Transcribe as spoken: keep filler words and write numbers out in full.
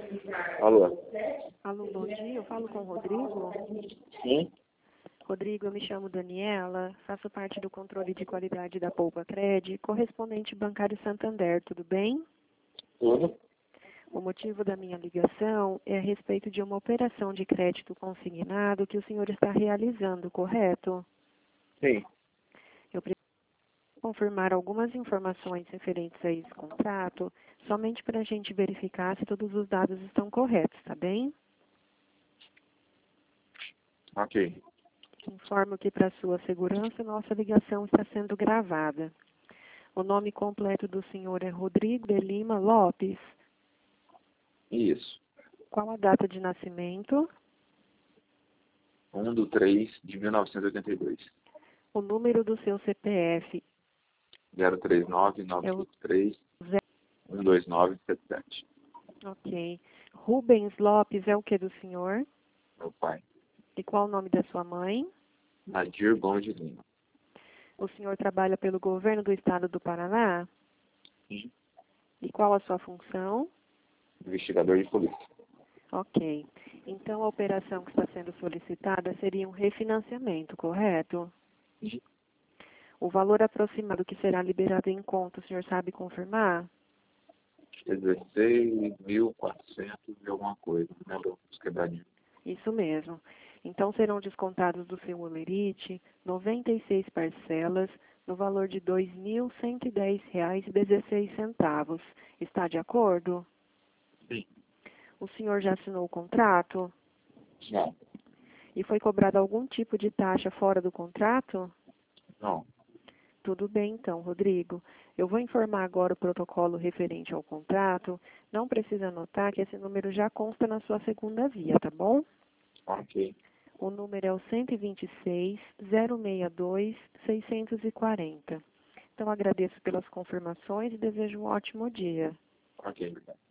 Alô? Alô, bom dia. Eu falo com o Rodrigo. Sim? Rodrigo, eu me chamo Daniela, faço parte do controle de qualidade da Poupa Cred, correspondente bancário Santander, tudo bem? Tudo? O motivo da minha ligação é a respeito de uma operação de crédito consignado que o senhor está realizando, correto? Sim. Eu preciso confirmar algumas informações referentes a esse contrato, somente para a gente verificar se todos os dados estão corretos, tá bem? Ok. Informo que, para sua segurança, nossa ligação está sendo gravada. O nome completo do senhor é Rodrigo de Lima Lopes. Isso. Qual a data de nascimento? um do três de mil novecentos e oitenta e dois. O número do seu C P F zero três nove nove é o três zero. um dois nove sete sete. Ok. Rubens Lopes é o que do senhor? Meu pai. E qual o nome da sua mãe? Nadir Gomes de Lima. O senhor trabalha pelo governo do estado do Paraná? Sim. E qual a sua função? Investigador de polícia. Ok. Então, a operação que está sendo solicitada seria um refinanciamento, correto? Sim. O valor aproximado que será liberado em conta, o senhor sabe confirmar? dezesseis mil e quatrocentos e alguma coisa. Não lembro os quebradinhos. Isso mesmo. Então, serão descontados do seu holerite noventa e seis parcelas no valor de dois mil cento e dez reais e dezesseis centavos. Está de acordo? Sim. O senhor já assinou o contrato? Não. E foi cobrado algum tipo de taxa fora do contrato? Não. Tudo bem, então, Rodrigo. Eu vou informar agora o protocolo referente ao contrato. Não precisa anotar que esse número já consta na sua segunda via, tá bom? Ok. O número é o cento e vinte e seis, zero sessenta e dois, seiscentos e quarenta. Então, agradeço pelas confirmações e desejo um ótimo dia. Ok, obrigado.